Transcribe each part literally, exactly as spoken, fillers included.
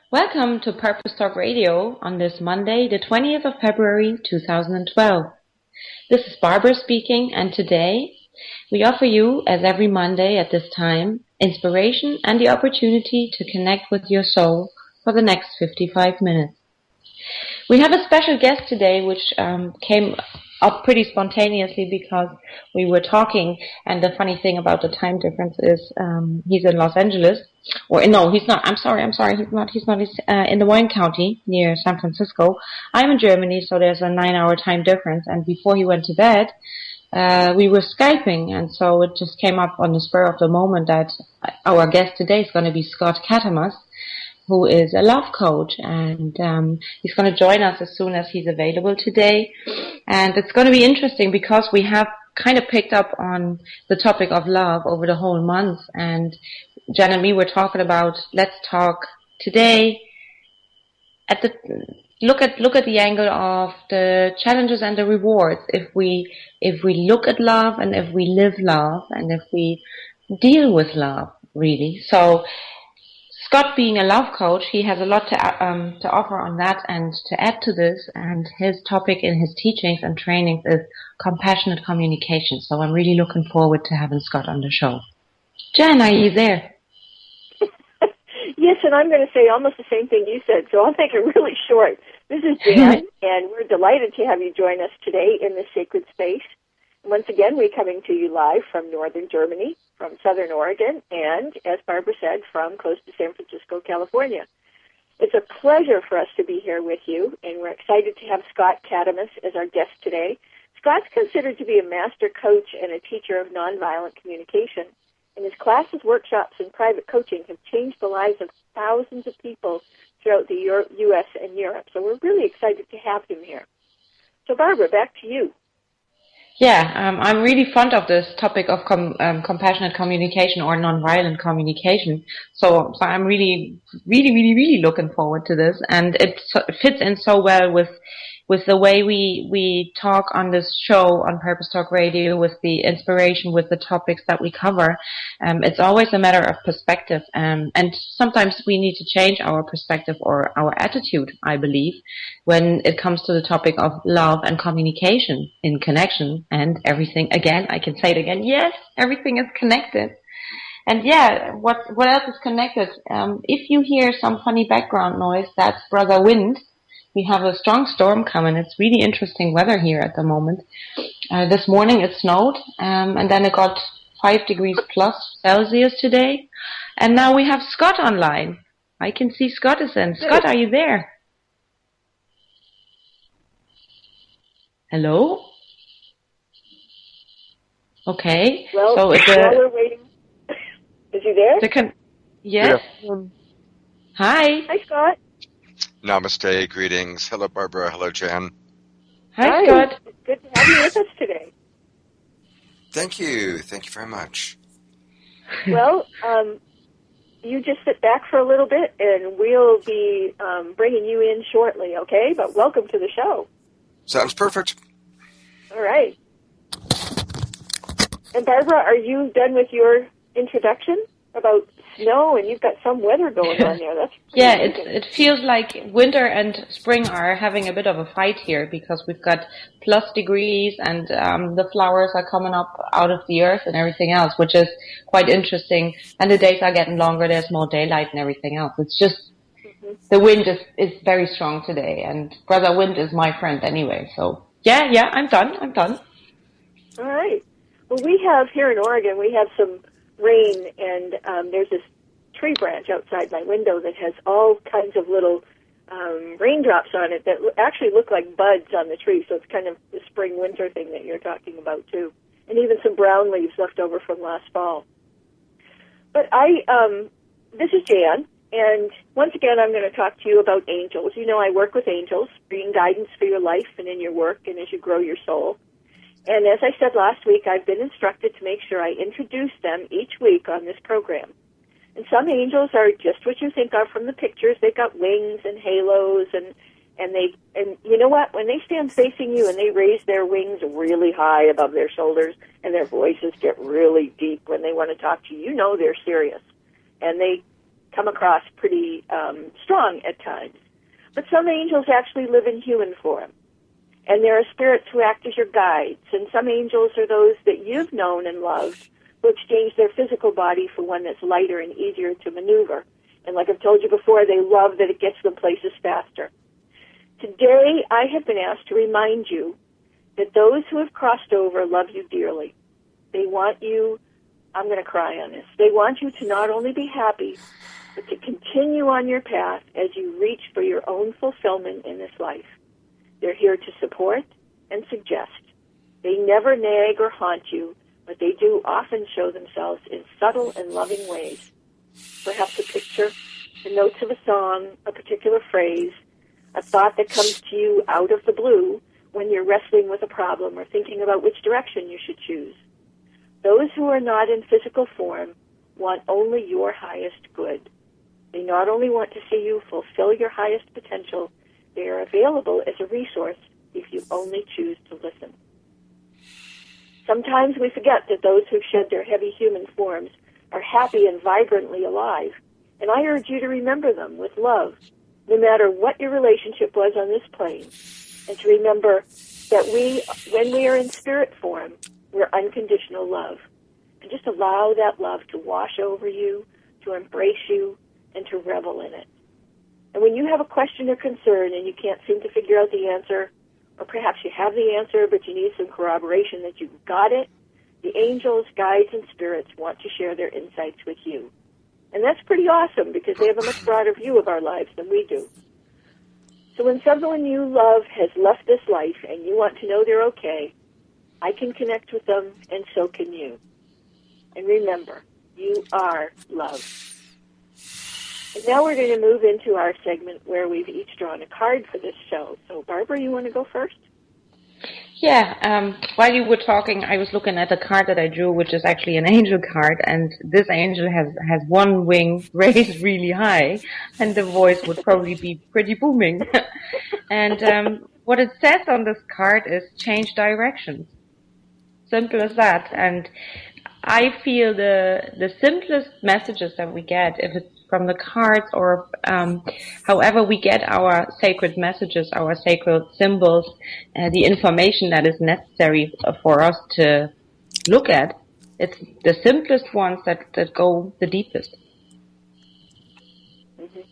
Welcome to Purpose Talk Radio on this Monday, the twentieth of February, two thousand twelve. This is Barbara speaking, and today we offer you, as every Monday at this time, inspiration and the opportunity to connect with your soul for the next fifty-five minutes. We have a special guest today, which um, came up pretty spontaneously because we were talking, and the funny thing about the time difference is um, he's in Los Angeles, or no, he's not. I'm sorry, I'm sorry, he's not. He's not. He's uh, in the Wayne County near San Francisco. I'm in Germany, so there's a nine-hour time difference. And before he went to bed, uh, we were Skyping, and so it just came up on the spur of the moment that our guest today is going to be Scott Katamas, who is a love coach, and um, he's going to join us as soon as he's available today. And it's going to be interesting because we have kind of picked up on the topic of love over the whole month, and Jen and me were talking about, let's talk today at the look at look at the angle of the challenges and the rewards. If we if we look at love, and if we live love, and if we deal with love, really. So Scott, being a love coach, he has a lot to um, to offer on that and to add to this. And his topic in his teachings and trainings is compassionate communication. So I'm really looking forward to having Scott on the show. Jen, are you there? Yes, and I'm going to say almost the same thing you said, so I'll make it really short. This is Jan, and we're delighted to have you join us today in this sacred space. Once again, we're coming to you live from northern Germany, from southern Oregon, and, as Barbara said, from close to San Francisco, California. It's a pleasure for us to be here with you, and we're excited to have Scott Katamas as our guest today. Scott's considered to be a master coach and a teacher of nonviolent communication, and his classes, workshops, and private coaching have changed the lives of thousands of people throughout the U S and Europe. So we're really excited to have him here. So, Barbara, back to you. Yeah, um, I'm really fond of this topic of com- um, compassionate communication or nonviolent communication. So, so I'm really, really, really, really looking forward to this, and it so, fits in so well with with the way we we talk on this show on Purpose Talk Radio, with the inspiration, with the topics that we cover. Um, it's always a matter of perspective, um, and sometimes we need to change our perspective or our attitude, I believe, when it comes to the topic of love and communication in connection and everything. Again, I can say it again. Yes, everything is connected. And yeah, what what else is connected? Um, if you hear some funny background noise, that's Brother Wind. We have a strong storm coming. It's really interesting weather here at the moment. Uh, this morning it snowed, um, and then it got five degrees plus Celsius today. And now we have Scott online. I can see Scott is in. Scott, are you there? Hello? Okay. Well, so it's while a, we're waiting, is he there? The con- yes. Yeah. Hi. Hi, Scott. Namaste, greetings. Hello, Barbara. Hello, Jan. Hi, Hi, Scott. it's good to have you with us today. Thank you. Thank you very much. Well, um, you just sit back for a little bit, and we'll be um, bringing you in shortly, okay? But welcome to the show. Sounds perfect. All right. And Barbara, are you done with your introduction about snow? And you've got some weather going on there. That's yeah. It it feels like winter and spring are having a bit of a fight here because we've got plus degrees, and um, the flowers are coming up out of the earth and everything else, which is quite interesting. And the days are getting longer. There's more daylight and everything else. It's just mm-hmm. the wind is is very strong today, and Brother Wind is my friend anyway. So yeah, yeah, I'm done. I'm done. All right. Well, we have here in Oregon, we have some rain, and um, there's this tree branch outside my window that has all kinds of little um, raindrops on it that actually look like buds on the tree. So it's kind of the spring-winter thing that you're talking about, too. And even some brown leaves left over from last fall. But I, um, this is Jan, and once again, I'm going to talk to you about angels. You know, I work with angels, bringing guidance for your life and in your work and as you grow your soul. And as I said last week, I've been instructed to make sure I introduce them each week on this program. And some angels are just what you think of from the pictures. They've got wings and halos, and and they and you know what? When they stand facing you and they raise their wings really high above their shoulders, and their voices get really deep when they want to talk to you, you know they're serious. And they come across pretty um, strong at times. But some angels actually live in human form. And there are spirits who act as your guides. And some angels are those that you've known and loved who exchange their physical body for one that's lighter and easier to maneuver. And like I've told you before, they love that it gets them places faster. Today, I have been asked to remind you that those who have crossed over love you dearly. They want you, I'm going to cry on this, they want you to not only be happy, but to continue on your path as you reach for your own fulfillment in this life. They're here to support and suggest. They never nag or haunt you, but they do often show themselves in subtle and loving ways. Perhaps a picture, the notes of a song, a particular phrase, a thought that comes to you out of the blue when you're wrestling with a problem or thinking about which direction you should choose. Those who are not in physical form want only your highest good. They not only want to see you fulfill your highest potential, they are available as a resource if you only choose to listen. Sometimes we forget that those who've shed their heavy human forms are happy and vibrantly alive, and I urge you to remember them with love, no matter what your relationship was on this plane, and to remember that we, when we are in spirit form, we're unconditional love. And just allow that love to wash over you, to embrace you, and to revel in it. And when you have a question or concern and you can't seem to figure out the answer, or perhaps you have the answer but you need some corroboration that you've got it, the angels, guides, and spirits want to share their insights with you. And that's pretty awesome because they have a much broader view of our lives than we do. So when someone you love has left this life and you want to know they're okay, I can connect with them and so can you. And remember, you are love. And now we're going to move into our segment where we've each drawn a card for this show. So Barbara, you want to go first? Yeah, um, while you were talking, I was looking at the card that I drew, which is actually an angel card, and this angel has, has one wing raised really high, and the voice would probably be pretty booming. And um, what it says on this card is change directions. Simple as that. And I feel the the simplest messages that we get, if it's from the cards or um, however we get our sacred messages, our sacred symbols, uh, the information that is necessary for us to look at, it's the simplest ones that, that go the deepest. Mm-hmm.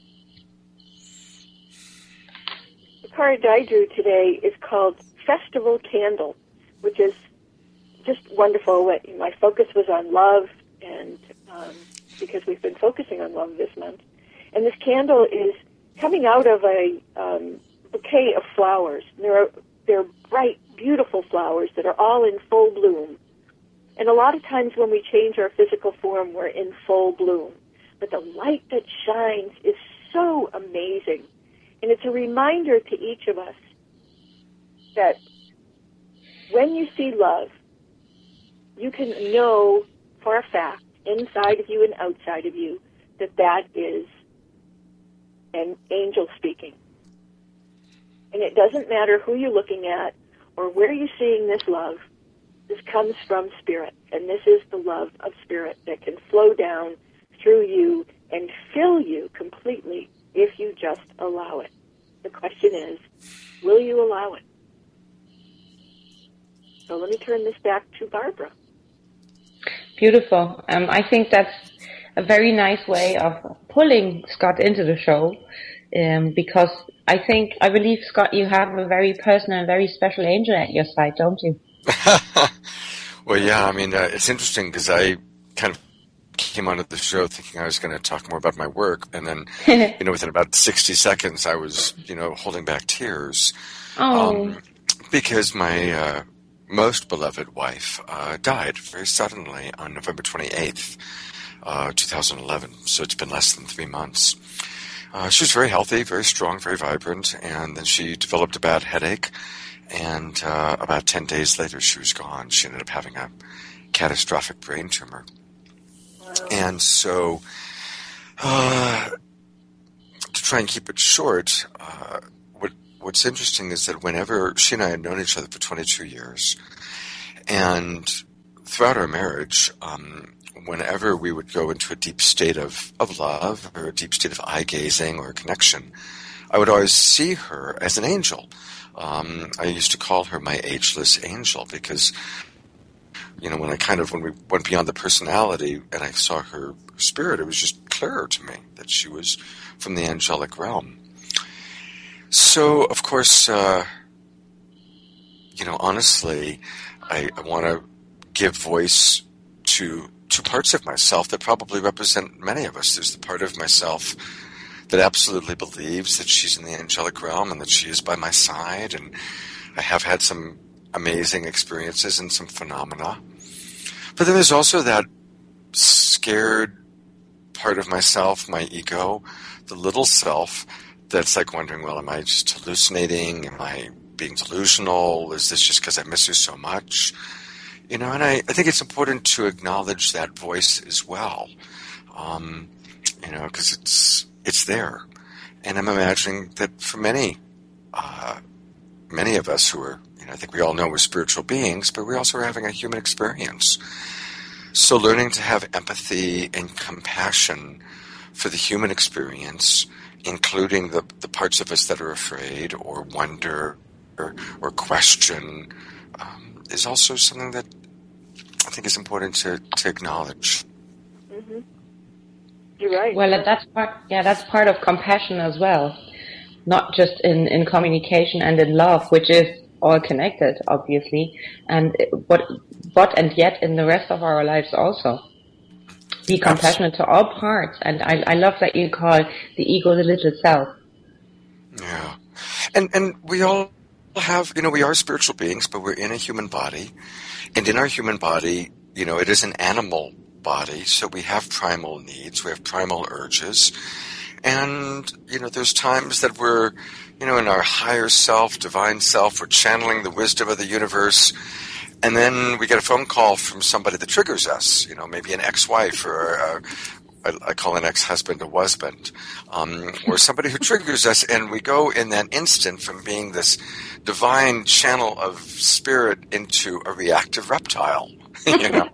The card I drew today is called Festival Candle, which is just wonderful. My focus was on love, and um, because we've been focusing on love this month. And this candle is coming out of a um, bouquet of flowers. They're, they're bright, beautiful flowers that are all in full bloom. And a lot of times when we change our physical form, we're in full bloom. But the light that shines is so amazing. And it's a reminder to each of us that when you see love, you can know for a fact, inside of you and outside of you, that that is an angel speaking. And it doesn't matter who you're looking at or where you're seeing this love. This comes from Spirit, and this is the love of Spirit that can flow down through you and fill you completely if you just allow it. The question is, will you allow it? So let me turn this back to Barbara. Beautiful. Um, I think that's a very nice way of pulling Scott into the show, um, because I think, I believe, Scott, you have a very personal and very special angel at your side, don't you? Well, yeah, I mean, uh, it's interesting because I kind of came onto the show thinking I was going to talk more about my work, and then, you know, within about sixty seconds, I was, you know, holding back tears. Oh. Um, because my uh, most beloved wife uh, died very suddenly on November twenty-eighth, uh, twenty eleven. So it's been less than three months. Uh, she was very healthy, very strong, very vibrant, and then she developed a bad headache. And uh, about ten days later, she was gone. She ended up having a catastrophic brain tumor. Wow. And so, uh, to try and keep it short, uh, what what's interesting is that whenever she and I had known each other for twenty-two years, and throughout our marriage, um, whenever we would go into a deep state of, of love or a deep state of eye-gazing or connection, I would always see her as an angel. Um, I used to call her my ageless angel because, you know, when I kind of, when we went beyond the personality and I saw her spirit, it was just clearer to me that she was from the angelic realm. So, of course, uh, you know, honestly, I, I want to give voice to to parts of myself that probably represent many of us. There's the part of myself that absolutely believes that she's in the angelic realm and that she is by my side, and I have had some amazing experiences and some phenomena. But then there's also that scared part of myself, my ego, the little self, that's like wondering, well, am I just hallucinating? Am I being delusional? Is this just because I miss her so much? You know, and I, I think it's important to acknowledge that voice as well, um, you know, because it's it's there. And I'm imagining that for many, uh, many of us who are, you know, I think we all know we're spiritual beings, but we also are having a human experience. So learning to have empathy and compassion for the human experience, including the, the parts of us that are afraid or wonder or, or question, um, is also something that I think is important to, to acknowledge. Mm-hmm. You're right. Well, that's part, yeah, that's part of compassion as well, not just in, in communication and in love, which is all connected, obviously, and but but and yet in the rest of our lives also. Be compassionate to all parts, and I, I love that you call the ego the little self. Yeah, and and we all have, you know, we are spiritual beings, but we're in a human body, and in our human body, you know, it is an animal body, so we have primal needs, we have primal urges, and, you know, there's times that we're, you know, in our higher self, divine self, we're channeling the wisdom of the universe, and then we get a phone call from somebody that triggers us, you know, maybe an ex-wife or a, I call an ex-husband a husband, um, or somebody who triggers us, and we go in that instant from being this divine channel of spirit into a reactive reptile, you know.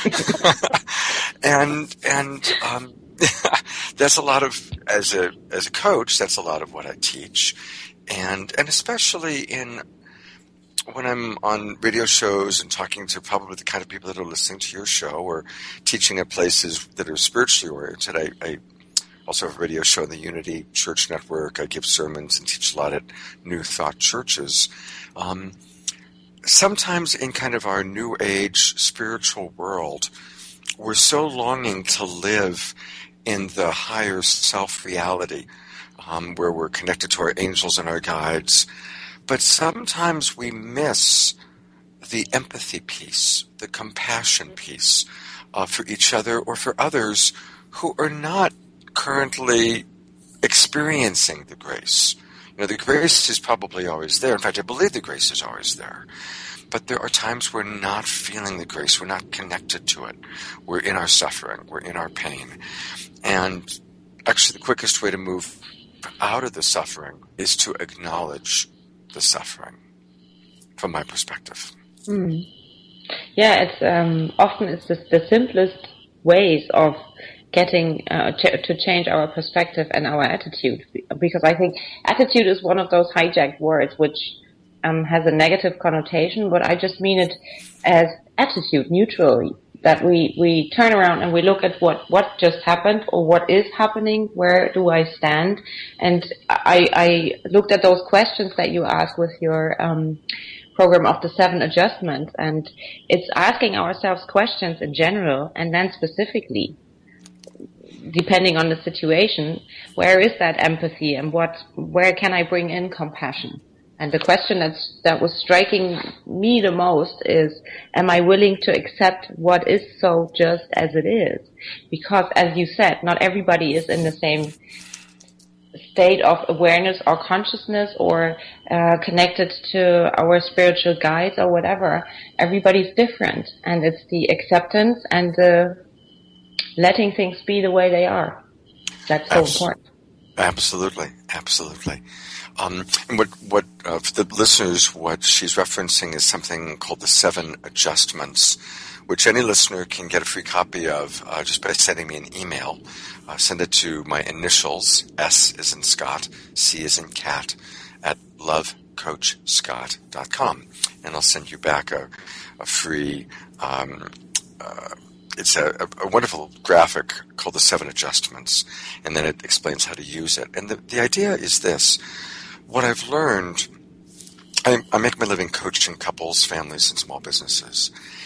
and and um, that's a lot of, as a as a coach, that's a lot of what I teach, and and especially in when I'm on radio shows and talking to probably the kind of people that are listening to your show or teaching at places that are spiritually oriented. I, I also have a radio show on the Unity Church Network. I give sermons and teach a lot at New Thought churches. Um, sometimes in kind of our new age spiritual world, we're so longing to live in the higher self-reality, um, where we're connected to our angels and our guides. But sometimes we miss the empathy piece, the compassion piece uh, for each other or for others who are not currently experiencing the grace. You know, the grace is probably always there. In fact, I believe the grace is always there. But there are times we're not feeling the grace. We're not connected to it. We're in our suffering. We're in our pain. And actually, the quickest way to move out of the suffering is to acknowledge the suffering, from my perspective. Mm. Yeah, it's um, often it's just the simplest ways of getting uh, ch- to change our perspective and our attitude, because I think attitude is one of those hijacked words which um, has a negative connotation, but I just mean it as attitude, neutrally. That we, we turn around and we look at what, what just happened or what is happening, where do I stand? And I, I looked at those questions that you asked with your um, program of the seven adjustments, and it's asking ourselves questions in general and then specifically, depending on the situation, where is that empathy and what, where can I bring in compassion? And the question that's, that was striking me the most is, am I willing to accept what is so just as it is? Because, as you said, not everybody is in the same state of awareness or consciousness or uh, connected to our spiritual guides or whatever. Everybody's different, and it's the acceptance and the letting things be the way they are that's so Abs- important. Absolutely, absolutely. Um, and what, what uh, for the listeners, what she's referencing is something called the seven adjustments, which any listener can get a free copy of uh, just by sending me an email. Uh, send it to my initials, S as in Scott, C as in cat, at love coach scott dot com. And I'll send you back a, a free, um, uh, it's a, a wonderful graphic called the Seven Adjustments, and then it explains how to use it. And the, the idea is this. What I've learned, I, I make my living coaching couples, families, and small businesses.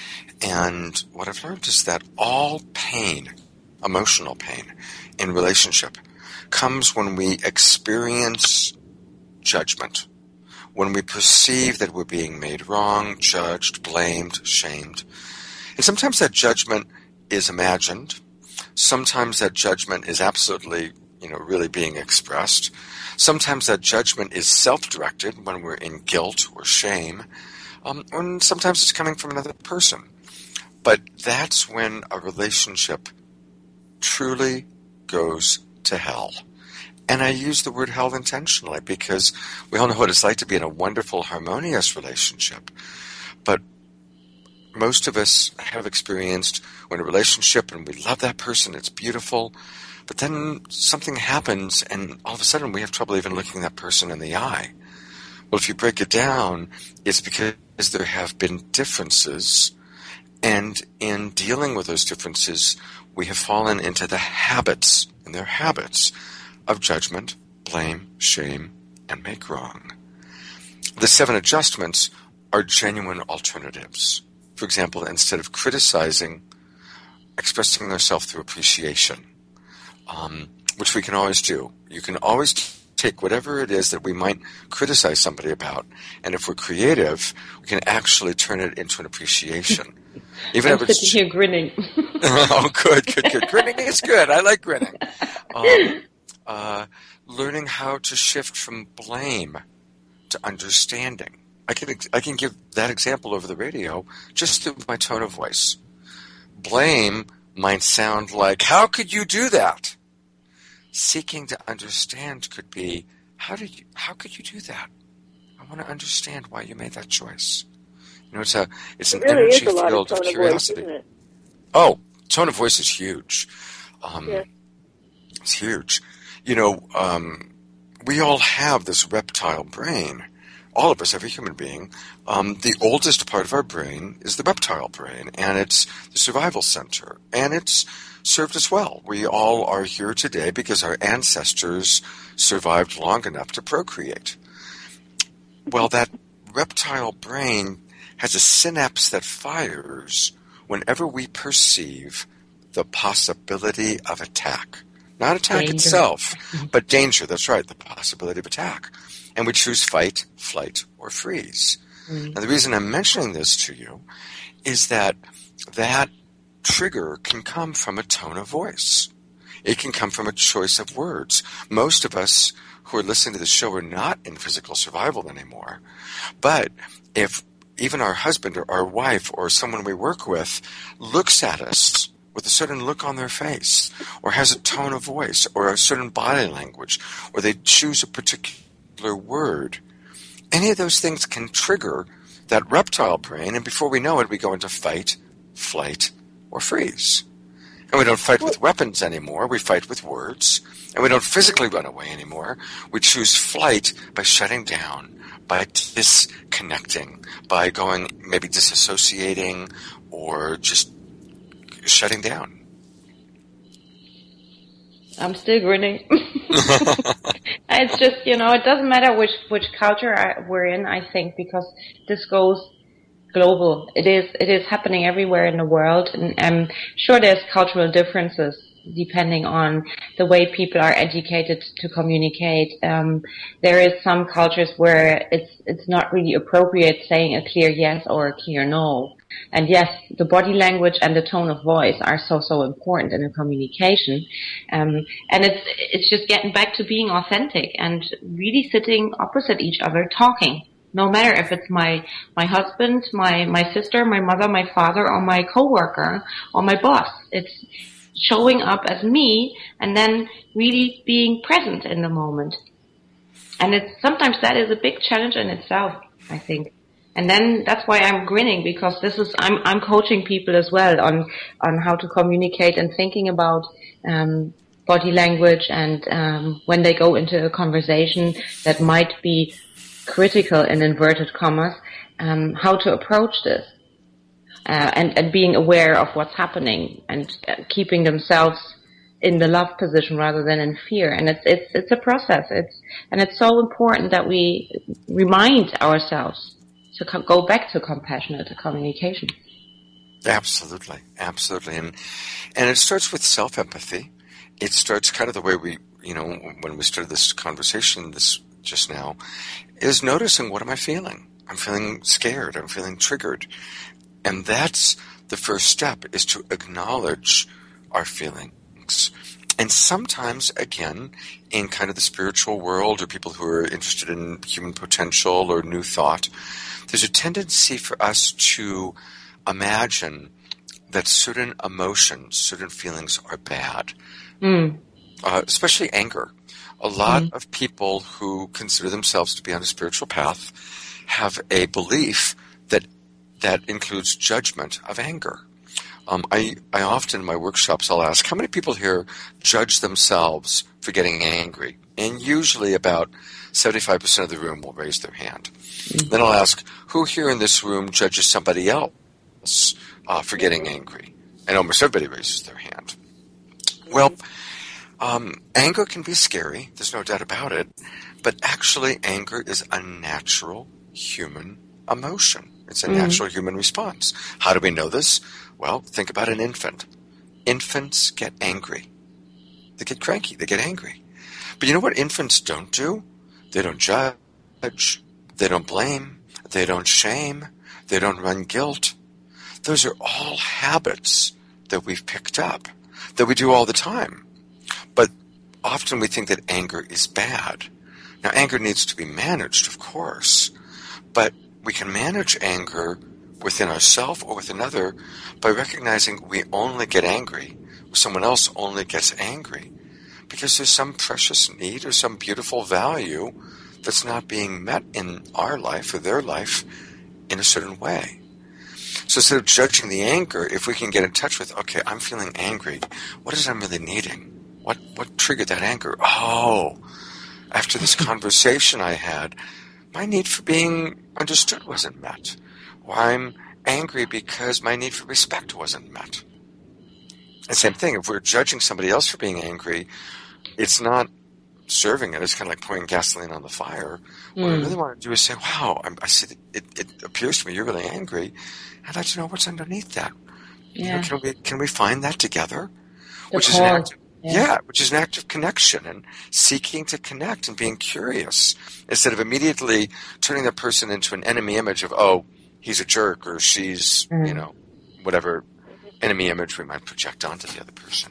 And what I've learned is that all pain, emotional pain in relationship, comes when we experience judgment, when we perceive that we're being made wrong, judged, blamed, shamed. And sometimes that judgment is imagined. Sometimes that judgment is absolutely, you know, really being expressed. Sometimes that judgment is self-directed when we're in guilt or shame. Um, and sometimes it's coming from another person. But that's when a relationship truly goes to hell. And I use the word hell intentionally because we all know what it's like to be in a wonderful, harmonious relationship. But most of us have experienced when a relationship and we love that person, it's beautiful, but then something happens and all of a sudden we have trouble even looking that person in the eye. Well, if you break it down, it's because there have been differences, and in dealing with those differences, we have fallen into the habits, and their habits, of judgment, blame, shame, and make wrong. The seven adjustments are genuine alternatives. For example, instead of criticizing, expressing ourselves through appreciation, um, which we can always do. You can always take whatever it is that we might criticize somebody about, and if we're creative, we can actually turn it into an appreciation. Even I'm if it's sitting here grinning. Oh, good, good, good. Grinning is good. I like grinning. Um, uh, learning how to shift from blame to understanding. I can I can give that example over the radio just through my tone of voice. Blame might sound like, how could you do that? Seeking to understand could be, how did you, how could you do that? I want to understand why you made that choice. You know, it's a it's an it really energy is a lot field of, of tone curiosity. Of voice, isn't it? Oh, tone of voice is huge. Um, yeah. It's huge. You know, um, we all have this reptile brain. All of us, every human being. Um, the oldest part of our brain is the reptile brain, and it's the survival center. And it's served us well. We all are here today because our ancestors survived long enough to procreate. Well, that reptile brain has a synapse that fires whenever we perceive the possibility of attack. Not attack Danger. itself, but danger. That's right, the possibility of attack. And we choose fight, flight, or freeze. Mm. Now, the reason I'm mentioning this to you is that that trigger can come from a tone of voice. It can come from a choice of words. Most of us who are listening to the show are not in physical survival anymore. But if even our husband or our wife or someone we work with looks at us with a certain look on their face, or has a tone of voice, or a certain body language, or they choose a particular word, any of those things can trigger that reptile brain, and before we know it, we go into fight, flight, or freeze. And we don't fight with weapons anymore, we fight with words, and we don't physically run away anymore. We choose flight by shutting down, by disconnecting, by going, maybe disassociating, or just shutting down. I'm still grinning. It's just, you know, it doesn't matter which, which culture I, we're in, I think, because this goes global. It is, it is happening everywhere in the world. And I'm sure there's cultural differences depending on the way people are educated to communicate. Um, there is some cultures where it's, it's not really appropriate saying a clear yes or a clear no. And yes, the body language and the tone of voice are so, so important in a communication. Um, and it's, it's just getting back to being authentic and really sitting opposite each other, talking. No matter if it's my, my husband, my, my sister, my mother, my father, or my coworker, or my boss. It's showing up as me and then really being present in the moment. And it's, sometimes that is a big challenge in itself, I think. And then that's why I'm grinning, because this is, I'm, I'm coaching people as well on, on how to communicate and thinking about, um, body language and, um, when they go into a conversation that might be critical in inverted commas, um, how to approach this, uh, and, and being aware of what's happening and uh, keeping themselves in the love position rather than in fear. And it's, it's, it's a process. It's, and it's so important that we remind ourselves to co- go back to compassionate communication. Absolutely, absolutely, and and it starts with self-empathy. It starts kind of the way we, you know, when we started this conversation this just now, is noticing, what am I feeling? I'm feeling scared. I'm feeling triggered, and that's the first step, is to acknowledge our feelings. And sometimes, again, in kind of the spiritual world, or people who are interested in human potential or new thought, there's a tendency for us to imagine that certain emotions, certain feelings are bad, Mm. uh, especially anger. A lot Mm. of people who consider themselves to be on a spiritual path have a belief that that includes judgment of anger. Um, I, I often in my workshops, I'll ask, how many people here judge themselves for getting angry? And usually about seventy-five percent of the room will raise their hand. Mm-hmm. Then I'll ask, who here in this room judges somebody else uh, for getting angry? And almost everybody raises their hand. Well, um, anger can be scary. There's no doubt about it. But actually, anger is a natural human emotion. It's a mm-hmm. natural human response. How do we know this? Well, think about an infant. Infants get angry. They get cranky. They get angry. But you know what infants don't do? They don't judge. They don't blame. They don't shame. They don't run guilt. Those are all habits that we've picked up, that we do all the time. But often we think that anger is bad. Now, anger needs to be managed, of course. But we can manage anger within ourselves or with another by recognizing we only get angry, or someone else only gets angry, because there's some precious need or some beautiful value that's not being met in our life or their life in a certain way. So instead of judging the anger, if we can get in touch with, okay, I'm feeling angry, what is it I'm really needing? What what triggered that anger? Oh, after this conversation I had, my need for being understood wasn't met. Or I'm angry because my need for respect wasn't met. And same thing, if we're judging somebody else for being angry, it's not serving it. It's kind of like pouring gasoline on the fire. Mm. What I really want to do is say, wow, I'm, I see that it, it appears to me you're really angry. I'd like to know what's underneath that. Yeah. You know, can we can we find that together? The which cause. is an act of, yeah. yeah, which is an act of connection and seeking to connect and being curious instead of immediately turning that person into an enemy image of, oh, he's a jerk or she's, mm. you know, whatever enemy image we might project onto the other person.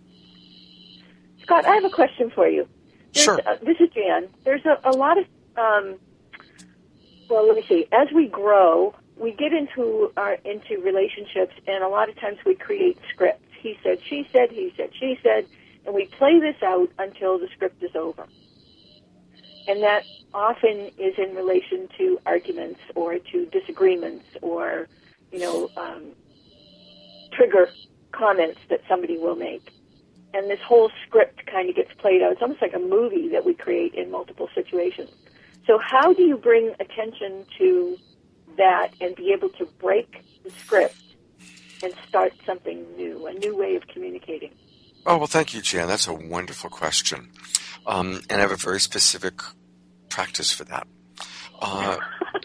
Scott, I have a question for you. There's, sure. Uh, this is Jan. There's a, a lot of, um, well, let me see. As we grow, we get into our into relationships, and a lot of times we create scripts. He said, she said, he said, she said, and we play this out until the script is over. And that often is in relation to arguments or to disagreements or, you know, um, trigger comments that somebody will make. And this whole script kind of gets played out. It's almost like a movie that we create in multiple situations. So how do you bring attention to that and be able to break the script and start something new, a new way of communicating? Oh, well, thank you, Jan. That's a wonderful question. Um, and I have a very specific practice for that. Uh,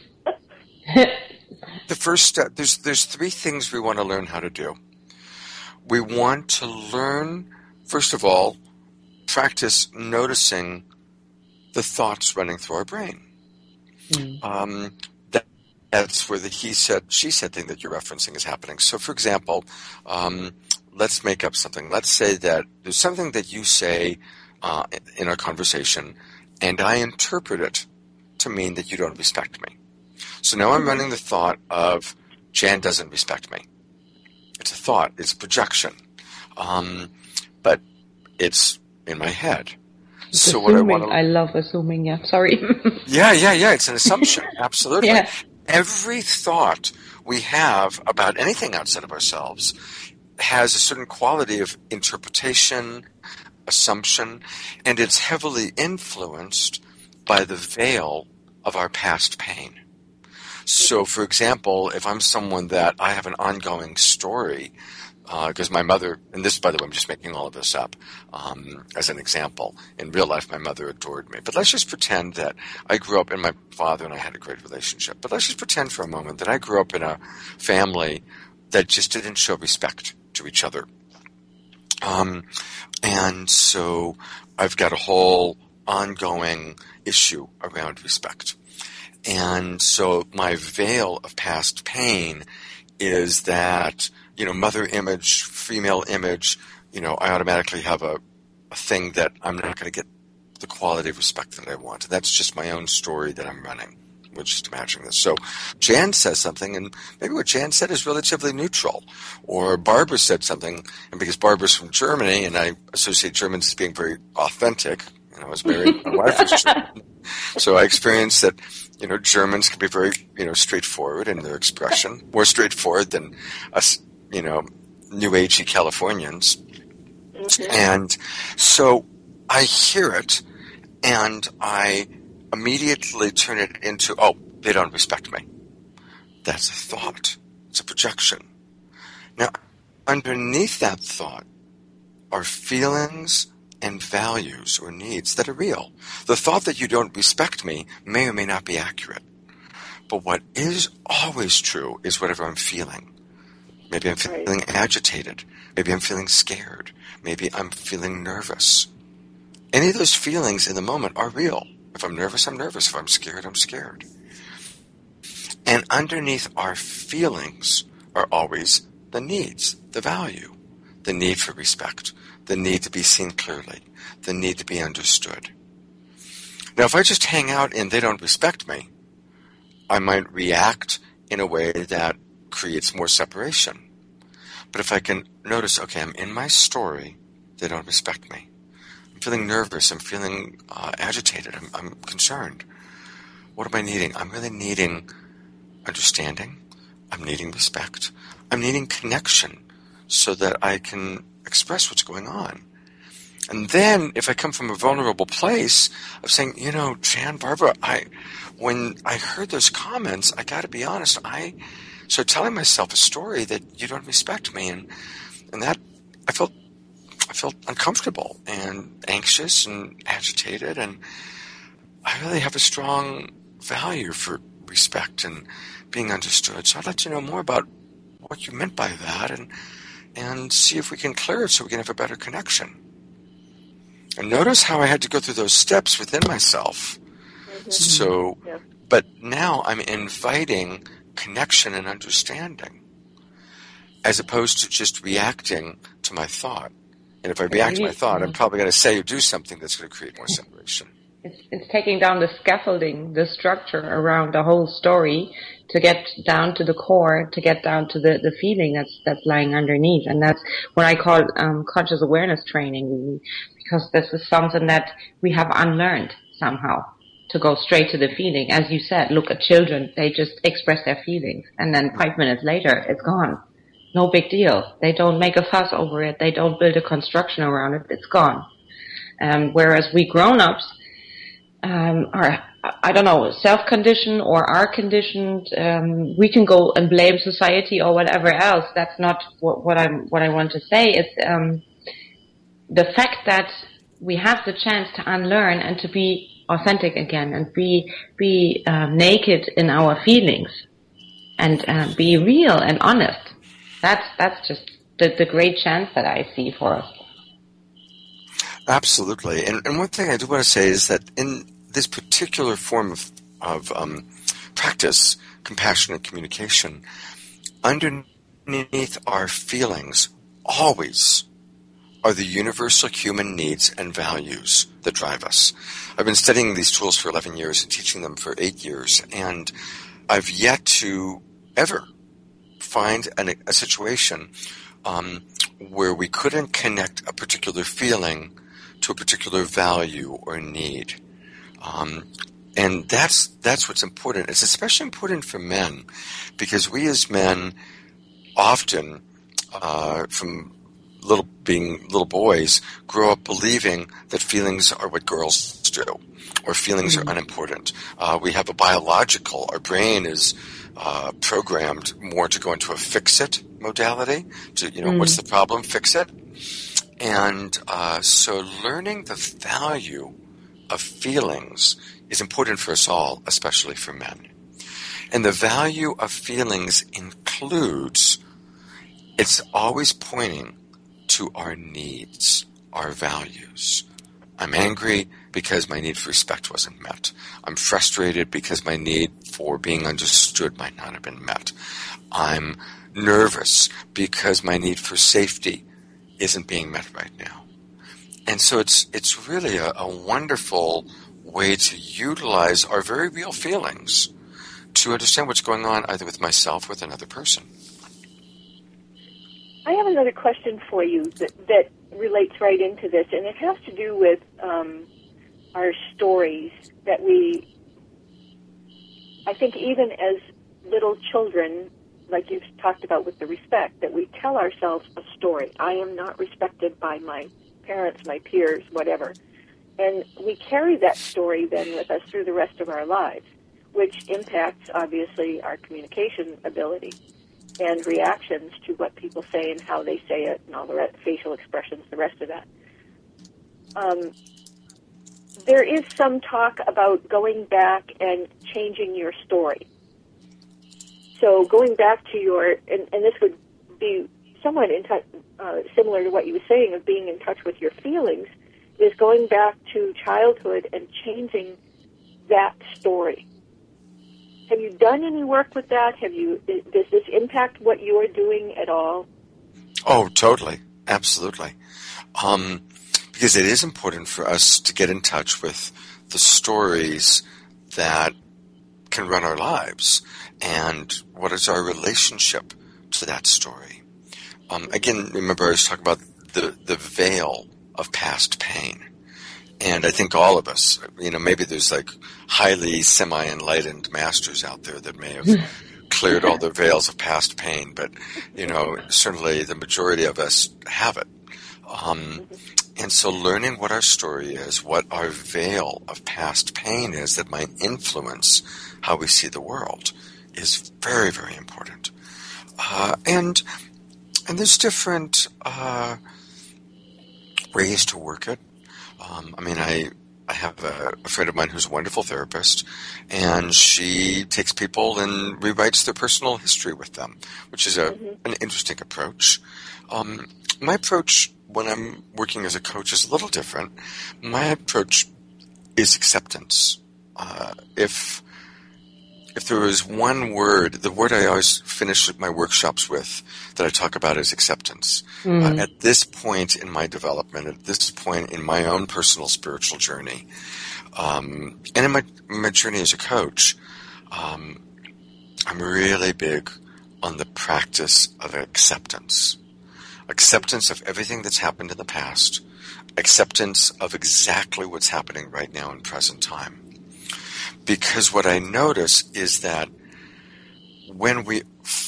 the first step, there's, there's three things we want to learn how to do. We want to learn, first of all, practice noticing the thoughts running through our brain. Mm. Um, that, that's where the he said, she said thing that you're referencing is happening. So, for example, um, let's make up something. Let's say that there's something that you say uh, in our conversation, and I interpret it to mean that you don't respect me. So now I'm running the thought of Jan doesn't respect me. It's a thought. It's a projection. Um, but it's in my head. It's so assuming. what I want to... I love assuming, yeah. Sorry. yeah, yeah, yeah. It's an assumption. Absolutely. Yeah. every thought we have about anything outside of ourselves has a certain quality of interpretation, assumption, and it's heavily influenced by the veil of our past pain. So, for example, if I'm someone that I have an ongoing story, because uh, my mother, and this, by the way, I'm just making all of this up um, as an example. In real life, my mother adored me. But let's just pretend that I grew up, and my father and I had a great relationship. But let's just pretend for a moment that I grew up in a family that just didn't show respect to each other. Um, and so I've got a whole ongoing issue around respect. And so my veil of past pain is that, you know, mother image, female image, you know, I automatically have a, a thing that I'm not going to get the quality of respect that I want. That's just my own story that I'm running. We're just imagining this. So Jan says something, and maybe what Jan said is relatively neutral. Or Barbara said something, and because Barbara's from Germany, and I associate Germans as being very authentic, you know, I was married, my wife was German. So I experienced that, you know, Germans can be very, you know, straightforward in their expression, more straightforward than us, you know, New Agey Californians. Mm-hmm. And so I hear it, and I immediately turn it into, oh, they don't respect me. That's a thought. It's a projection. Now, underneath that thought are feelings and values or needs that are real. The thought that you don't respect me may or may not be accurate. But what is always true is whatever I'm feeling. Maybe I'm feeling right. agitated. Maybe I'm feeling scared. Maybe I'm feeling nervous. Any of those feelings in the moment are real. If I'm nervous, I'm nervous. If I'm scared, I'm scared. And underneath our feelings are always the needs, the value, the need for respect, the need to be seen clearly, the need to be understood. Now, if I just hang out and they don't respect me, I might react in a way that creates more separation. But if I can notice, okay, I'm in my story, they don't respect me. I'm feeling nervous, I'm feeling uh, agitated, I'm, I'm concerned. What am I needing? I'm really needing understanding. I'm needing respect. I'm needing connection so that I can express what's going on. And then if I come from a vulnerable place of saying, you know, Jan, Barbara, I, when I heard those comments, I got to be honest, I started telling myself a story that you don't respect me, and and that I felt I felt uncomfortable and anxious and agitated, and I really have a strong value for respect and being understood. So I'd like to know more about what you meant by that, and and see if we can clear it so we can have a better connection. And notice how I had to go through those steps within myself. Mm-hmm. So, yeah. But now I'm inviting connection and understanding as opposed to just reacting to my thought. And if I react to my thought, I'm probably going to say or do something that's going to create more separation. It's, it's taking down the scaffolding, the structure around the whole story to get down to the core, to get down to the, the feeling that's that's lying underneath. And that's what I call um, conscious awareness training, really, because this is something that we have unlearned somehow, to go straight to the feeling. As you said, look at children, they just express their feelings, and then five minutes later, it's gone. No big deal. They don't make a fuss over it. They don't build a construction around it. It's gone. Um, whereas we grown-ups, Um, are, I don't know, self-conditioned or are conditioned. Um, we can go and blame society or whatever else. That's not what, what I'm, what I want to say. It's, um, the fact that we have the chance to unlearn and to be authentic again and be, be, um, naked in our feelings and, uh, be real and honest. That's, that's just the, the great chance that I see for us. Absolutely. And, and one thing I do want to say is that in this particular form of, of um, practice, compassionate communication, underneath our feelings always are the universal human needs and values that drive us. I've been studying these tools for eleven years and teaching them for eight years, and I've yet to ever find an, a situation um, where we couldn't connect a particular feeling to a particular value or need. Um, And that's that's what's important. It's especially important for men, because we as men often, uh, from little being little boys, grow up believing that feelings are what girls do, or feelings mm-hmm. are unimportant. Uh, we have a biological, our brain is uh, programmed more to go into a fix-it modality. To, you know, mm-hmm. what's the problem? Fix it. And uh, so learning the value of feelings is important for us all, especially for men. And the value of feelings includes, it's always pointing to our needs, our values. I'm angry because my need for respect wasn't met. I'm frustrated because my need for being understood might not have been met. I'm nervous because my need for safety isn't being met right now. And so it's it's really a, a wonderful way to utilize our very real feelings to understand what's going on either with myself or with another person. I have another question for you that, that relates right into this, and it has to do with um, our stories that we, I think even as little children, like you've talked about with the respect, that we tell ourselves a story. I am not respected by my parents, my peers, whatever. And we carry that story then with us through the rest of our lives, which impacts, obviously, our communication ability and reactions to what people say and how they say it and all the rest, facial expressions, the rest of that. Um, there is some talk about going back and changing your story. So going back to your, and, and this would be somewhat in touch, uh, similar to what you were saying of being in touch with your feelings, is going back to childhood and changing that story. Have you done any work with that? Have you? Does this impact what you are doing at all? Oh, totally. Absolutely. Um, because it is important for us to get in touch with the stories that can run our lives and what is our relationship to that story. Um, again, remember I was talking about the, the veil of past pain. And I think all of us, you know, maybe there's like highly semi-enlightened masters out there that may have cleared all their veils of past pain, but, you know, certainly the majority of us have it. Um, and so learning what our story is, what our veil of past pain is that might influence how we see the world is very, very important. Uh, and, and there's different uh, ways to work it. Um, I mean, I I have a, a friend of mine who's a wonderful therapist, and she takes people and rewrites their personal history with them, which is a mm-hmm. an interesting approach. Um, my approach when I'm working as a coach is a little different. My approach is acceptance. Uh, if if there was one word, the word I always finish my workshops with that I talk about is acceptance. Mm. Uh, at this point in my development, at this point in my own personal spiritual journey, um, and in my, my journey as a coach, um, I'm really big on the practice of acceptance. Acceptance of everything that's happened in the past. Acceptance of exactly what's happening right now in present time. Because what I notice is that when we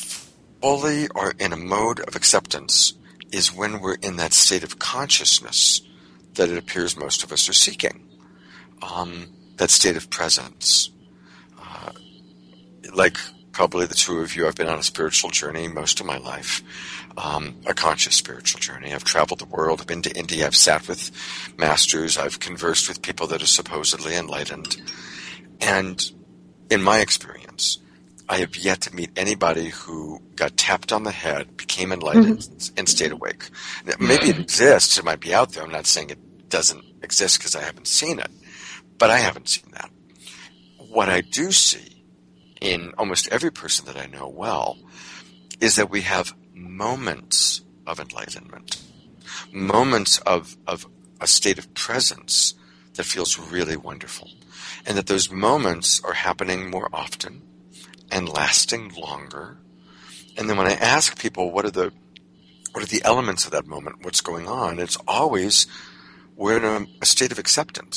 fully are in a mode of acceptance is when we're in that state of consciousness that it appears most of us are seeking. Um, that state of presence. Uh, like probably the two of you, I've been on a spiritual journey most of my life, um, a conscious spiritual journey. I've traveled the world. I've been to India. I've sat with masters. I've conversed with people that are supposedly enlightened. And in my experience, I have yet to meet anybody who got tapped on the head, became enlightened, mm-hmm. and stayed awake. Maybe it exists. It might be out there. I'm not saying it doesn't exist because I haven't seen it, but I haven't seen that. What I do see in almost every person that I know well is that we have moments of enlightenment, moments of, of a state of presence that feels really wonderful. And that those moments are happening more often and lasting longer. And then when I ask people what are the what are the elements of that moment, what's going on, it's always we're in a, a state of acceptance.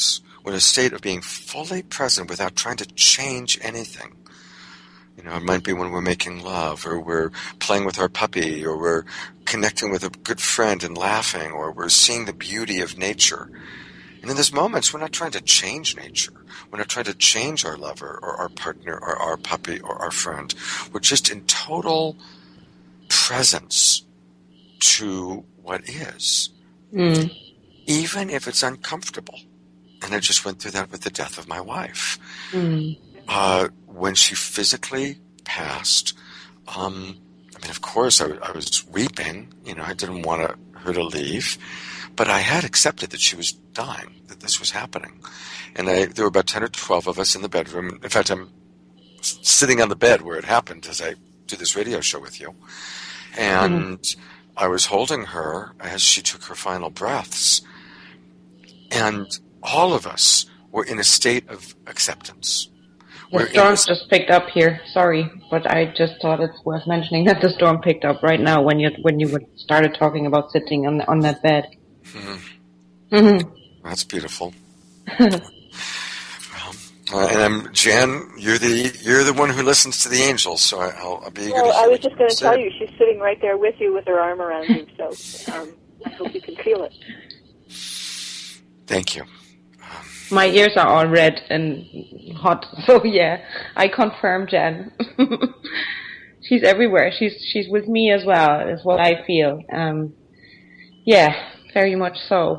we're in a state of being fully present without trying to change anything. You know, it might be when we're making love, or we're playing with our puppy, or we're connecting with a good friend and laughing, or we're seeing the beauty of nature. And in those moments, we're not trying to change nature. We're not trying to change our lover or our partner or our puppy or our friend. We're just in total presence to what is, Mm. even if it's uncomfortable. And I just went through that with the death of my wife. Mm. Uh, when she physically passed, um, I mean, of course, I, I was weeping. You know, I didn't want to, her to leave. But I had accepted that she was dying, that this was happening. And I, there were about ten or twelve of us in the bedroom. In fact, I'm sitting on the bed where it happened as I do this radio show with you. And mm-hmm. I was holding her as she took her final breaths. And all of us were in a state of acceptance. The We're storm a, just picked up here. Sorry, but I just thought it's worth mentioning that the storm picked up right now when you when you started talking about sitting on on that bed. Mm-hmm. Mm-hmm. That's beautiful. well, uh, and I'm Jan. You're the you're the one who listens to the angels, so I, I'll, I'll be eager well, to hear I was what just going to say. tell you, she's sitting right there with you with her arm around you. So um, I hope you can feel it. Thank you. My ears are all red and hot, so yeah, I confirm, Jen. She's everywhere. She's she's with me as well, is what I feel. Um, yeah, very much so.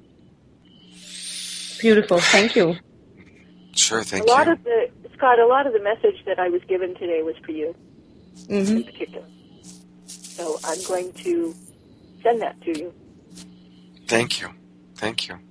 Beautiful. Thank you. Sure, thank a lot you. Of the, Scott, a lot of the message that I was given today was for you mm-hmm. in particular. So I'm going to send that to you. Thank you. Thank you.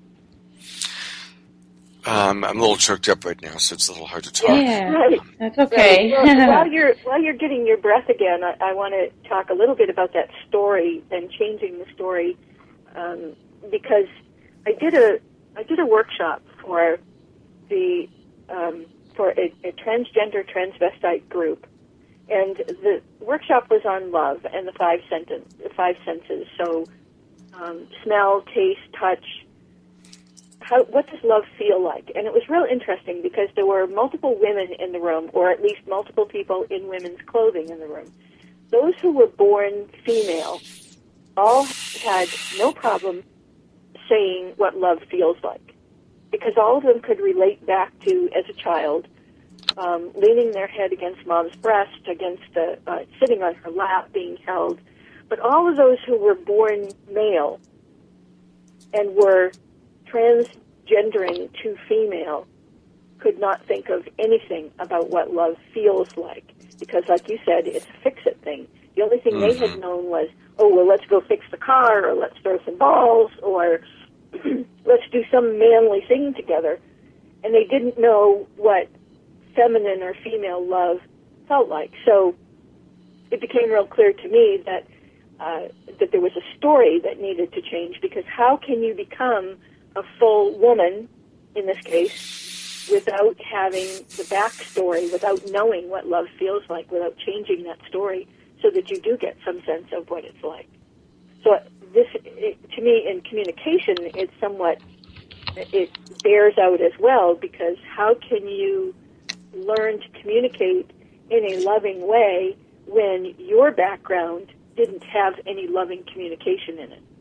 Um, I'm a little choked up right now, so it's a little hard to talk. Yeah, right. That's okay. Right. Well, while you're while you're getting your breath again, I, I want to talk a little bit about that story and changing the story, um, because I did a I did a workshop for the um, for a, a transgender transvestite group, and the workshop was on love and the five sentence the five senses. So, um, smell, taste, touch. How, what does love feel like? And it was real interesting because there were multiple women in the room, or at least multiple people in women's clothing in the room. Those who were born female all had no problem saying what love feels like, because all of them could relate back to, as a child, um, leaning their head against mom's breast, against the, uh, sitting on her lap, being held. But all of those who were born male and were transgendering to female could not think of anything about what love feels like, because, like you said, it's a fix-it thing. The only thing mm-hmm. they had known was, oh, well, let's go fix the car, or let's throw some balls, or let's do some manly thing together. And they didn't know what feminine or female love felt like. So it became real clear to me that uh, that there was a story that needed to change, because how can you become a full woman, in this case, without having the backstory, without knowing what love feels like, without changing that story so that you do get some sense of what it's like. So this, it, to me, in communication, it's somewhat, it bears out as well, because how can you learn to communicate in a loving way when your background didn't have any loving communication in it?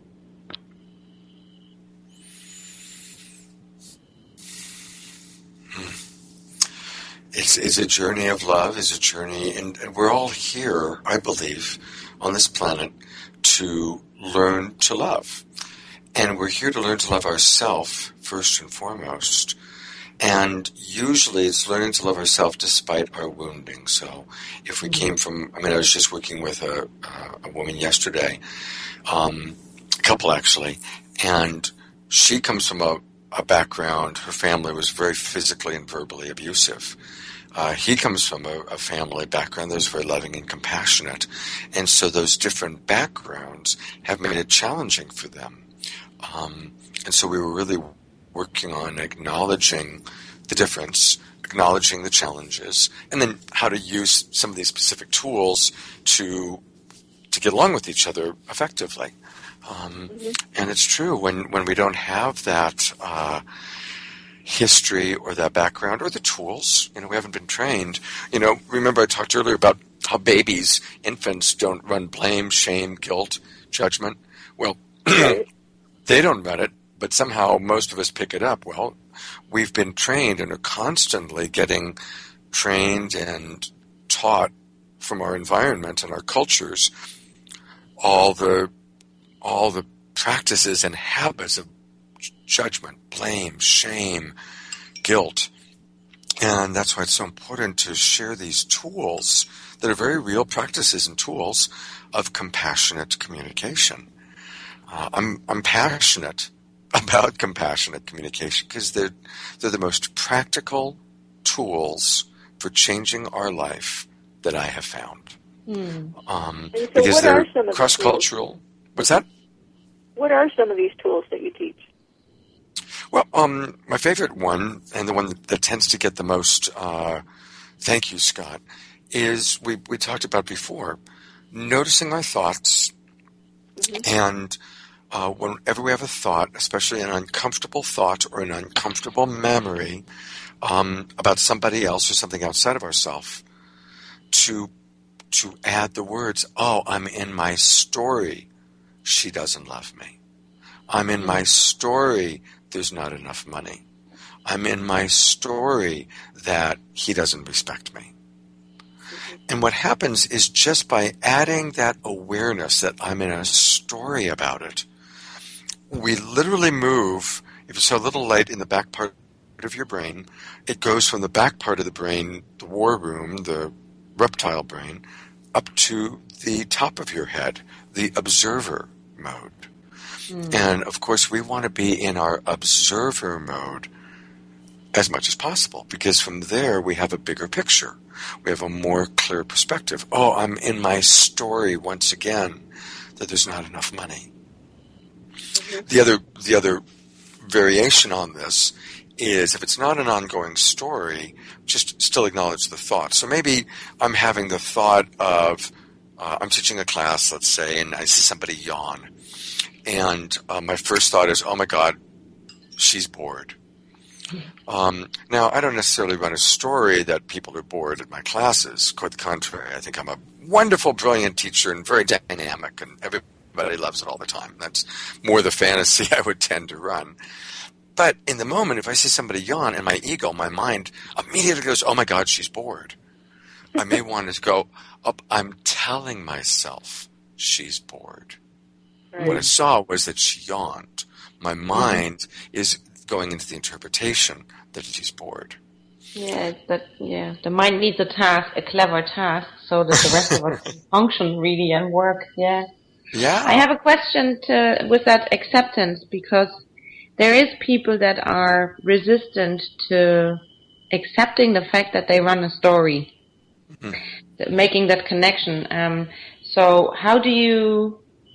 It's, it's a journey of love, it's a journey, and, and we're all here, I believe, on this planet to learn to love. And we're here to learn to love ourselves first and foremost. And usually it's learning to love ourselves despite our wounding. So if we came from, I mean, I was just working with a, a woman yesterday, um, a couple actually, and she comes from a, a background, her family was very physically and verbally abusive. Uh, he comes from a, a family background that was very loving and compassionate. And so those different backgrounds have made it challenging for them. Um, and so we were really working on acknowledging the difference, acknowledging the challenges, and then how to use some of these specific tools to to get along with each other effectively. Um, mm-hmm. And it's true, when, when we don't have that uh, history or that background or the tools. You know, we haven't been trained. You know, remember I talked earlier about how babies, infants don't run blame, shame, guilt, judgment. Well, they don't run it, but somehow most of us pick it up. Well, we've been trained and are constantly getting trained and taught from our environment and our cultures all the all the practices and habits of judgment, blame, shame, guilt. And that's why it's so important to share these tools that are very real practices and tools of compassionate communication. Uh, I'm I'm passionate about compassionate communication because they're they're the most practical tools for changing our life that I have found. Hmm. Um, so because they're cross-cultural. What's that? What are some of these tools that you teach? Well, um, my favorite one, and the one that, that tends to get the most, uh, thank you, Scott, is we, we talked about before, noticing our thoughts. Mm-hmm. And uh, whenever we have a thought, especially an uncomfortable thought or an uncomfortable memory um, about somebody else or something outside of ourselves, to to add the words, oh, I'm in my story, she doesn't love me. I'm in my story, there's not enough money. I'm in my story that he doesn't respect me. And what happens is just by adding that awareness that I'm in a story about it, we literally move, if it's a little light in the back part of your brain, it goes from the back part of the brain, the war room, the reptile brain, up to the top of your head, the observer mode. Mm. And, of course, we want to be in our observer mode as much as possible, because from there we have a bigger picture. We have a more clear perspective. Oh, I'm in my story once again that there's not enough money. Mm-hmm. The other, the other variation on this is if it's not an ongoing story, just still acknowledge the thought. So maybe I'm having the thought of, uh, I'm teaching a class, let's say, and I see somebody yawn. And uh, my first thought is, oh my God, she's bored. Um, now, I don't necessarily run a story that people are bored at my classes. Quite the contrary. I think I'm a wonderful, brilliant teacher and very dynamic, and everybody loves it all the time. That's more the fantasy I would tend to run. But in the moment, if I see somebody yawn, and my ego, my mind, immediately goes, oh my God, she's bored. I may want to go up, I'm telling myself she's bored. Right. What I saw was that she yawned. My mind mm-hmm. is going into the interpretation that she's bored. Yeah, that yeah. The mind needs a task, a clever task, so that the rest of us can function really and work. Yeah. Yeah. I have a question to with that acceptance, because there is people that are resistant to accepting the fact that they run a story, mm-hmm. making that connection. Um, so how do you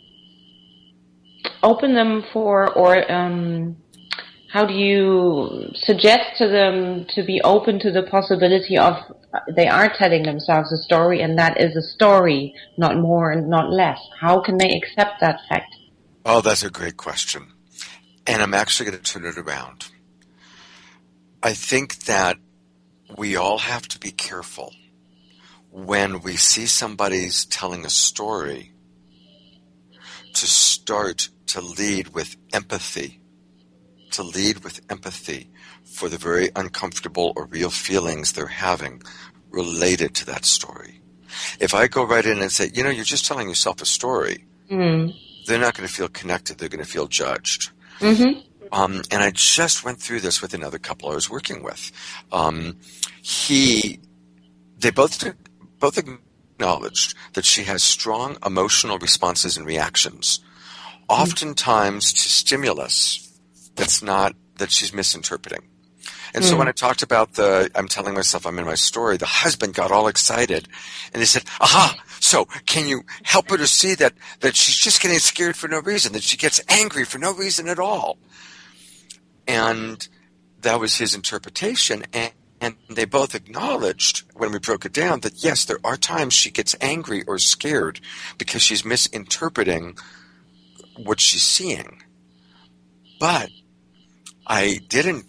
open them for, or um, how do you suggest to them to be open to the possibility of they are telling themselves a story, and that is a story, not more and not less? How can they accept that fact? Oh, that's a great question. And I'm actually going to turn it around. I think that we all have to be careful when we see somebody's telling a story to start to lead with empathy, to lead with empathy for the very uncomfortable or real feelings they're having related to that story. If I go right in and say, you know, you're just telling yourself a story, mm. they're not going to feel connected. They're going to feel judged. Mm-hmm. Um, and I just went through this with another couple I was working with. Um, he, they both both acknowledged that she has strong emotional responses and reactions, oftentimes to stimulus that's not, that she's misinterpreting. And mm. so when I talked about the, I'm telling myself I'm in my story, the husband got all excited and they said, aha, so can you help her to see that, that she's just getting scared for no reason, that she gets angry for no reason at all? And that was his interpretation. And, and they both acknowledged when we broke it down that yes, there are times she gets angry or scared because she's misinterpreting what she's seeing. But I didn't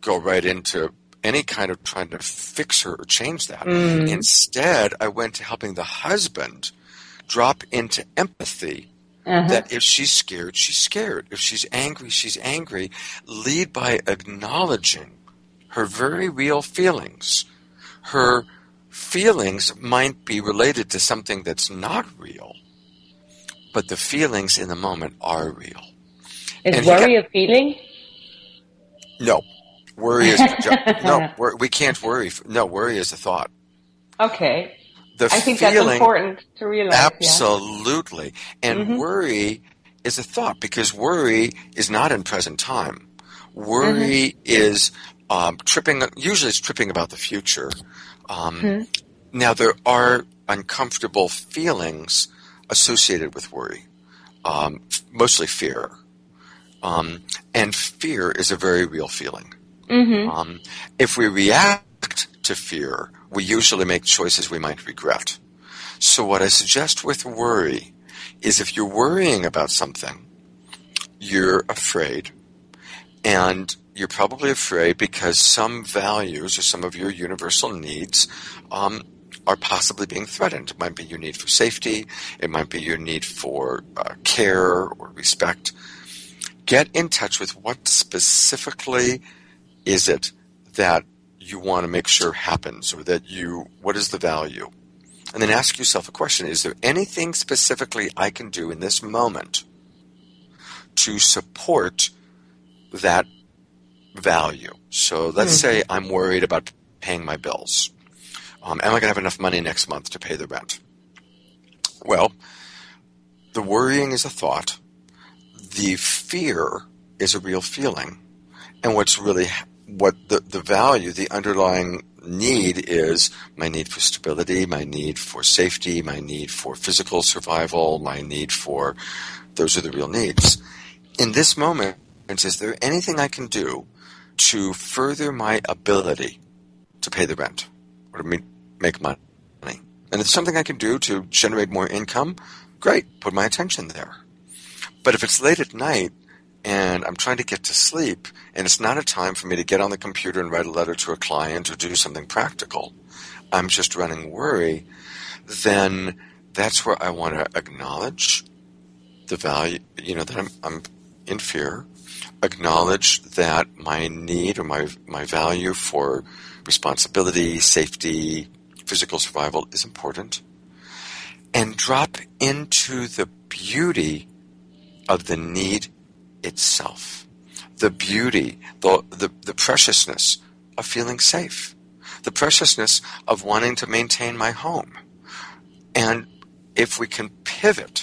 go right into any kind of trying to fix her or change that. Mm. Instead, I went to helping the husband drop into empathy. Uh-huh. That if she's scared, she's scared. If she's angry, she's angry. Lead by acknowledging her very real feelings. Her feelings might be related to something that's not real, but the feelings in the moment are real. Is And worry got, a feeling? No. Worry is... no, we can't worry. No, worry is a thought. Okay. The I think feeling, that's important to realize. Absolutely. Yeah. And mm-hmm. worry is a thought, because worry is not in present time. Worry mm-hmm. is um, tripping, usually it's tripping about the future. Um, mm-hmm. Now, there are uncomfortable feelings associated with worry, um, mostly fear. Um, and fear is a very real feeling. Mm-hmm. Um, if we react to fear, we usually make choices we might regret. So what I suggest with worry is, if you're worrying about something, you're afraid, and you're probably afraid because some values or some of your universal needs um, are possibly being threatened. It might be your need for safety. It might be your need for uh, care or respect. Get in touch with what specifically is it that you want to make sure happens, or that you, what is the value? And then ask yourself a question: is there anything specifically I can do in this moment to support that value? So let's mm-hmm. say I'm worried about paying my bills. Um, am I going to have enough money next month to pay the rent? Well, the worrying is a thought. The fear is a real feeling. And what's really, what the, the value, the underlying need is my need for stability, my need for safety, my need for physical survival, my need for, those are the real needs. In this moment, is there anything I can do to further my ability to pay the rent or to make money? And if it's something I can do to generate more income, great, put my attention there. But if it's late at night and I'm trying to get to sleep, and it's not a time for me to get on the computer and write a letter to a client or do something practical, I'm just running worry, then that's where I want to acknowledge the value, you know, that I'm, I'm in fear, acknowledge that my need or my my value for responsibility, safety, physical survival is important, and drop into the beauty of the need itself, the beauty, the, the the preciousness of feeling safe, the preciousness of wanting to maintain my home. And if we can pivot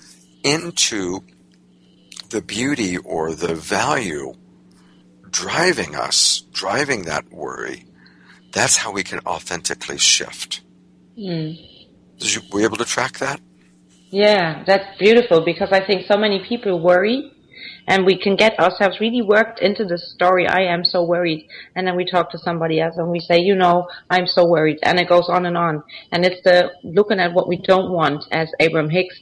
into the beauty or the value driving us, driving that worry, that's how we can authentically shift. Mm. Did you, were you able to track that? Yeah, that's beautiful, because I think so many people worry, and we can get ourselves really worked into the story, I am so worried, and then we talk to somebody else and we say, you know, I'm so worried, and it goes on and on. And it's the looking at what we don't want, as Abraham Hicks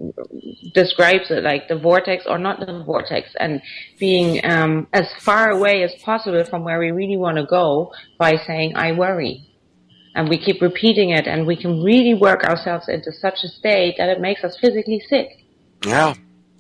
describes it, like the vortex or not the vortex, and being um, as far away as possible from where we really want to go by saying, I worry. And we keep repeating it, and we can really work ourselves into such a state that it makes us physically sick. Yeah.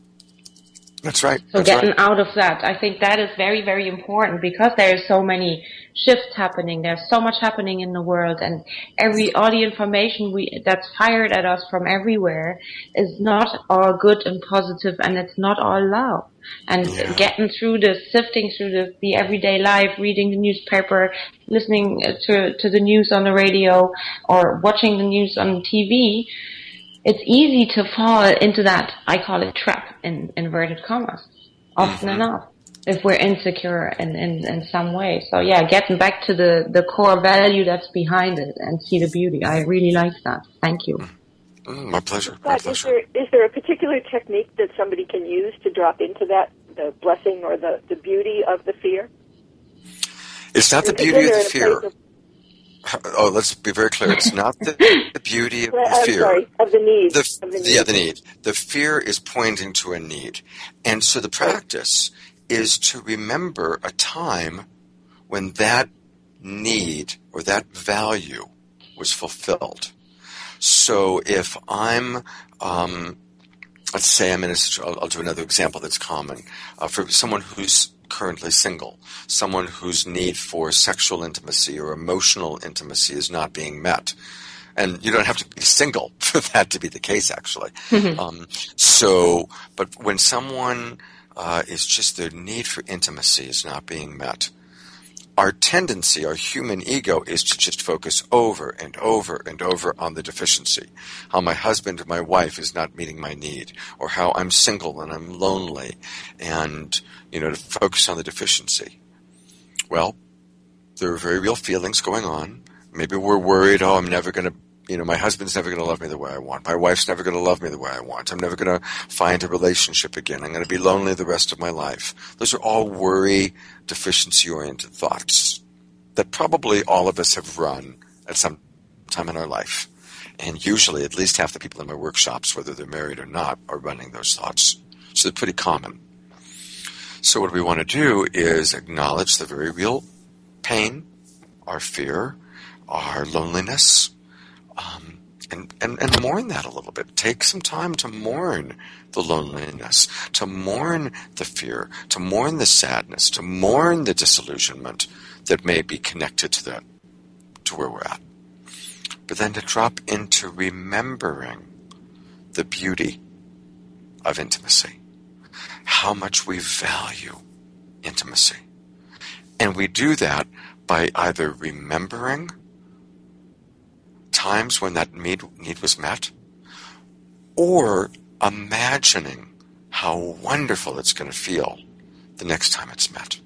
That's right. So That's getting right. out of that, I think that is very, very important, because there is so many shifts happening. There's so much happening in the world, and every all the information we that's fired at us from everywhere is not all good and positive, and it's not all love. And Yeah. getting through the, sifting through the, the everyday life, reading the newspaper, listening to to the news on the radio, or watching the news on T V. It's easy to fall into that, I call it trap, in inverted commas, often Mm-hmm. enough, if we're insecure in, in, in some way. So yeah, getting back to the, the core value that's behind it and see the beauty. I really like that. Thank you. Mm, my pleasure. My Scott, is pleasure. there, is there a particular technique that somebody can use to drop into that, the blessing or the, the beauty of the fear? It's not the Is beauty of there the a fear. place of- Oh, let's be very clear. It's not the, the beauty of the I'm fear. sorry, of the need. The, of the need. yeah, the need. The fear is pointing to a need. And so the practice is to remember a time when that need or that value was fulfilled. So if I'm, um, let's say I'm in a situation, I'll, I'll do another example that's common. Uh, for someone who's currently single, someone whose need for sexual intimacy or emotional intimacy is not being met. And you don't have to be single for that to be the case, actually. Mm-hmm. Um, so, but when someone uh, is just, their need for intimacy is not being met, our tendency, our human ego, is to just focus over and over and over on the deficiency. How my husband or my wife is not meeting my need, or how I'm single and I'm lonely, and, you know, to focus on the deficiency. Well, there are very real feelings going on. Maybe we're worried, oh, I'm never going to, you know, my husband's never going to love me the way I want. My wife's never going to love me the way I want. I'm never going to find a relationship again. I'm going to be lonely the rest of my life. Those are all worry, deficiency-oriented thoughts that probably all of us have run at some time in our life. And usually at least half the people in my workshops, whether they're married or not, are running those thoughts. So they're pretty common. So what we want to do is acknowledge the very real pain, our fear, our loneliness, um, and, and, and mourn that a little bit. Take some time to mourn the loneliness, to mourn the fear, to mourn the sadness, to mourn the disillusionment that may be connected to that, to where we're at. But then to drop into remembering the beauty of intimacy, how much we value intimacy. And we do that by either remembering times when that need, need was met, or imagining how wonderful it's going to feel the next time it's met.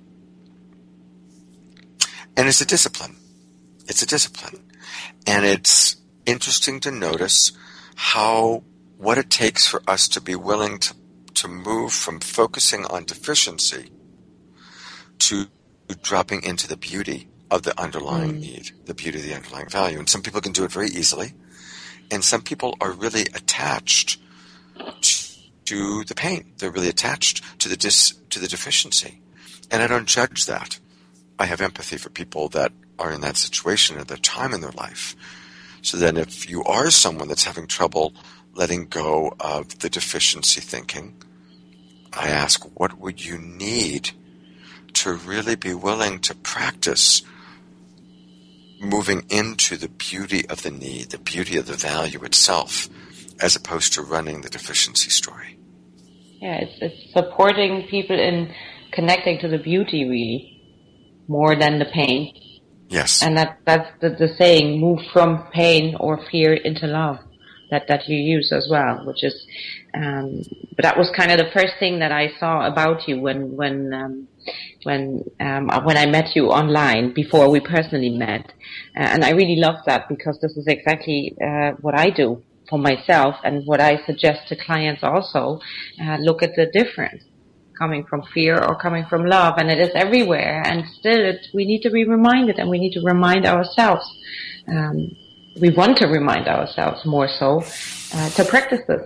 And it's a discipline. It's a discipline. And it's interesting to notice how, what it takes for us to be willing to, to move from focusing on deficiency to dropping into the beauty of the underlying mm. need, the beauty of the underlying value. And some people can do it very easily, and some people are really attached to, to the pain. They're really attached to the dis, to the deficiency. And I don't judge that. I have empathy for people that are in that situation at that time in their life. So then if you are someone that's having trouble letting go of the deficiency thinking, I ask, what would you need to really be willing to practice moving into the beauty of the need, the beauty of the value itself, as opposed to running the deficiency story? Yeah, it's, it's supporting people in connecting to the beauty, really, more than the pain. Yes. And that that's the, the saying, move from pain or fear into love, that, that you use as well, which is, um, but that was kind of the first thing that I saw about you when, when, um, when, um, when I met you online before we personally met. Uh, and I really love that, because this is exactly, uh, what I do for myself and what I suggest to clients also. Uh, look at the difference, coming from fear or coming from love, and it is everywhere. And still, it, we need to be reminded, and we need to remind ourselves. Um, we want to remind ourselves more so uh, to practice this.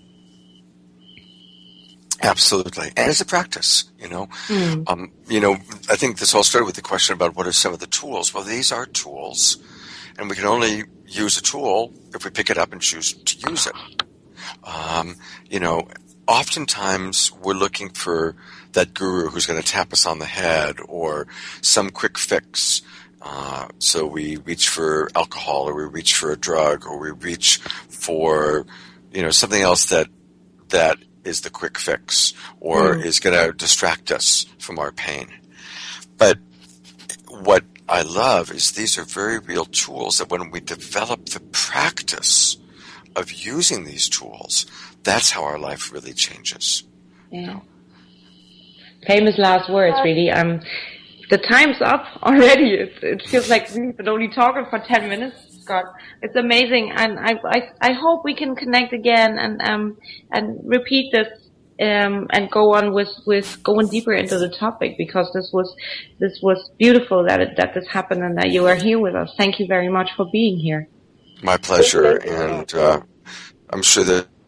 Absolutely, and it's a practice. You know, mm. um, you know. I think this all started with the question about what are some of the tools. Well, these are tools, and we can only use a tool if we pick it up and choose to use it. Um, you know. Oftentimes, we're looking for that guru who's going to tap us on the head or some quick fix. Uh, so we reach for alcohol, or we reach for a drug, or we reach for, you know, something else that that is the quick fix, or mm. is going to distract us from our pain. But what I love is these are very real tools that when we develop the practice of using these tools, that's how our life really changes. Yeah. You know? Famous last words, really. Um, the time's up already. It, it feels like we've been only talking for ten minutes, Scott. It's amazing, and I, I, I hope we can connect again and um and repeat this um and go on with, with going deeper into the topic, because this was this was beautiful that it, that this happened and that you are here with us. Thank you very much for being here. My pleasure, and uh, I'm sure that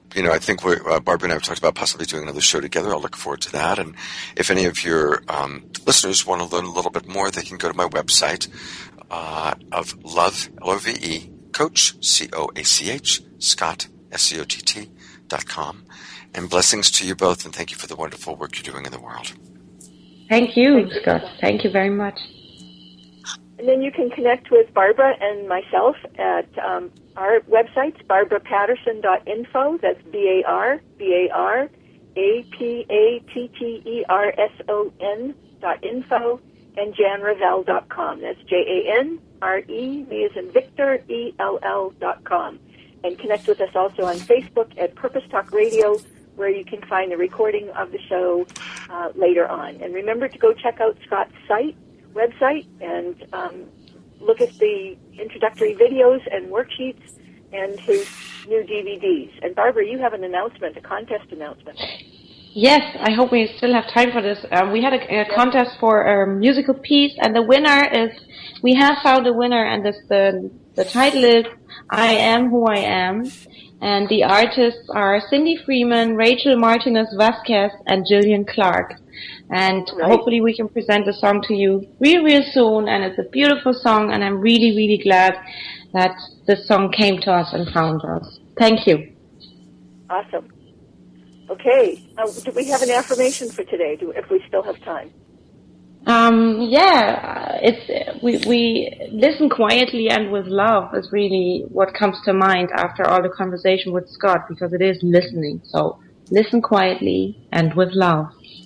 you know, I think we're, uh, Barbara and I have talked about possibly doing another show together. I'll look forward to that. And if any of your um, listeners want to learn a little bit more, they can go to my website uh, of Love, L O V E, Coach, C O A C H, Scott, S C O T T, dot com. And blessings to you both, and thank you for the wonderful work you're doing in the world. Thank you, thank Scott. You. Thank you very much. And then you can connect with Barbara and myself at um, our websites, barbara patterson dot info. That's B A R B A R A P A T T E R S O N dot info, and jan revell dot com. That's J A N R E, me as in Victor, E L L dot com. And connect with us also on Facebook at Purpose Talk Radio, where you can find the recording of the show uh, later on. And remember to go check out Scott's site, website, and um, look at the introductory videos and worksheets and his new D V Ds. And Barbara, you have an announcement, a contest announcement. Yes, I hope we still have time for this. Um, we had a, a yes. contest for a musical piece, and the winner is, we have found a winner, and this, the, the title is I Am Who I Am. And the artists are Cindy Freeman, Rachel Martinez-Vasquez, and Jillian Clark. And right. hopefully we can present the song to you real, real soon. And it's a beautiful song, and I'm really, really glad that this song came to us and found us. Thank you. Awesome. Okay. Uh, do we have an affirmation for today, do, if we still have time? Um, yeah, it's, we, we listen quietly and with love is really what comes to mind after all the conversation with Scott, because it is listening. So listen quietly and with love.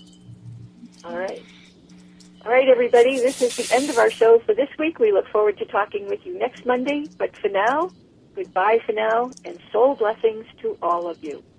All right. All right, everybody. This is the end of our show for this week. We look forward to talking with you next Monday. But for now, goodbye for now, and soul blessings to all of you.